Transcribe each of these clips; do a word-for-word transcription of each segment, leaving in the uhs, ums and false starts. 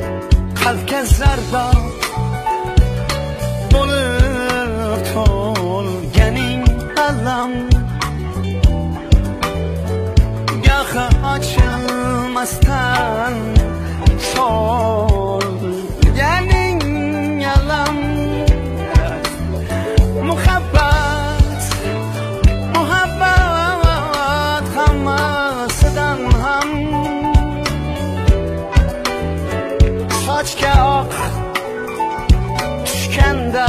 qalbga zardob bo'lib to'lganing alam, gohi ochilmasdan solganing alam. Muhabbat, muhabbat hammasidan ham sochga oq tushganda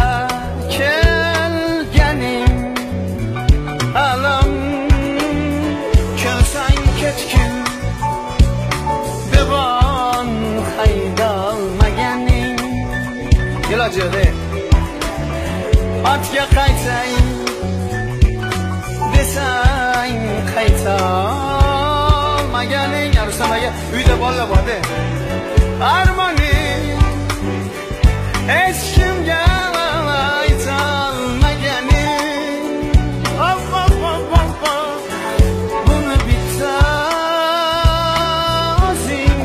kelganing alam. Kelsang ketgin devon haydalmaganing iloji yo'q. Ortga qaytay desang qaytolmaganing. Rustam aka uyda bolalar bor-da. Armoning hech kimga aytolmaganing. Oh, oh, oh, oh, oh. Buni bitta o'zing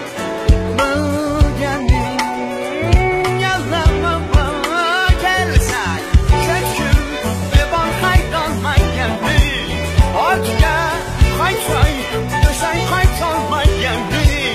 bilganing. Yalama kelsang ketgin devon haydalmaganing. Ortga qaytay desang qaytolmaganing.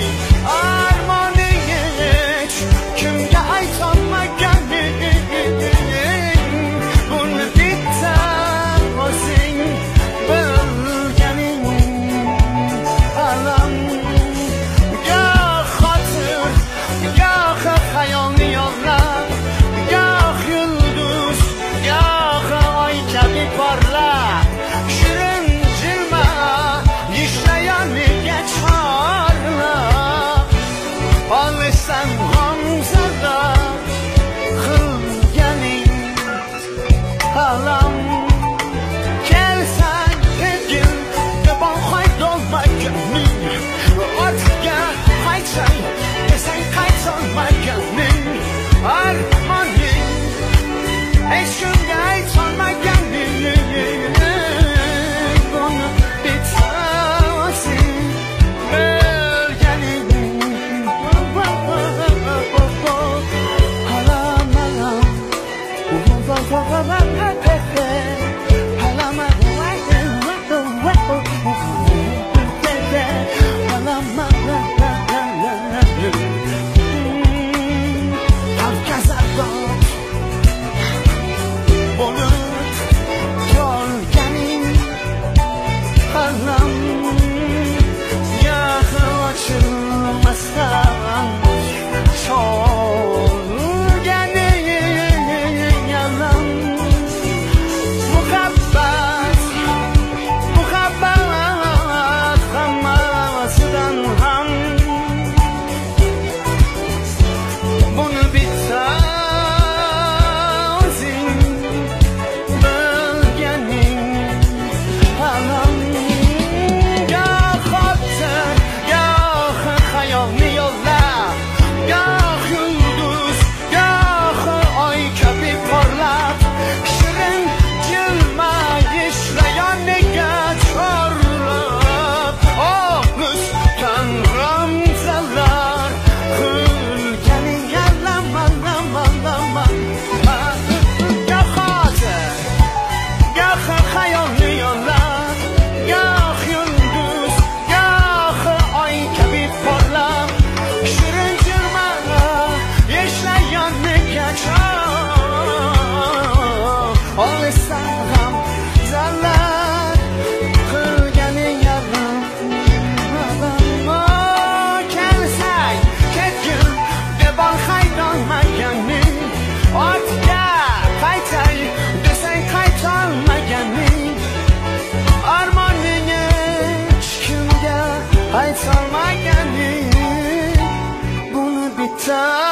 Aytolmaganing buni bitta